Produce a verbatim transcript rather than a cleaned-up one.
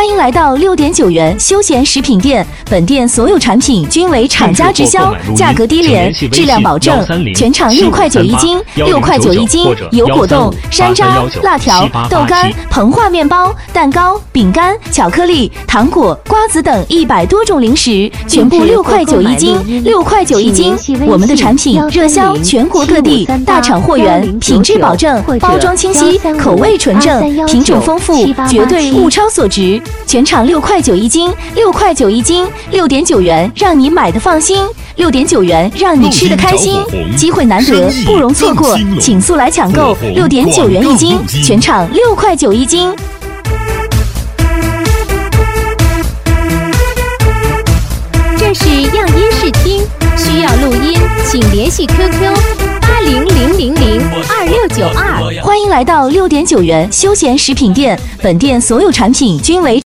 欢迎来到六点九元休闲食品店，本店所有产品均为厂家直销，价格低廉，质量保证。全场六块九一斤，六块九一斤。有果冻、山楂、辣条、豆干、膨化面包、蛋糕、饼干、巧克力、糖果、瓜子等一百多种零食，全部六块九一斤，六块九一斤。我们的产品热销全国各地，大厂货源，品质保证，包装清晰，口味纯正，品种丰富，绝对物超所值。全场六块九一斤，六块九一斤，六点九元，让你买的放心，六点九元让你吃的开心，机会难得，不容错过，请速来抢购，六点九元一斤，全场六块九一斤。 这是样音视听，需要录音，请联系 Q Q 八零零零零二六九二。 欢迎来到六点九元休闲食品店，本店所有产品均为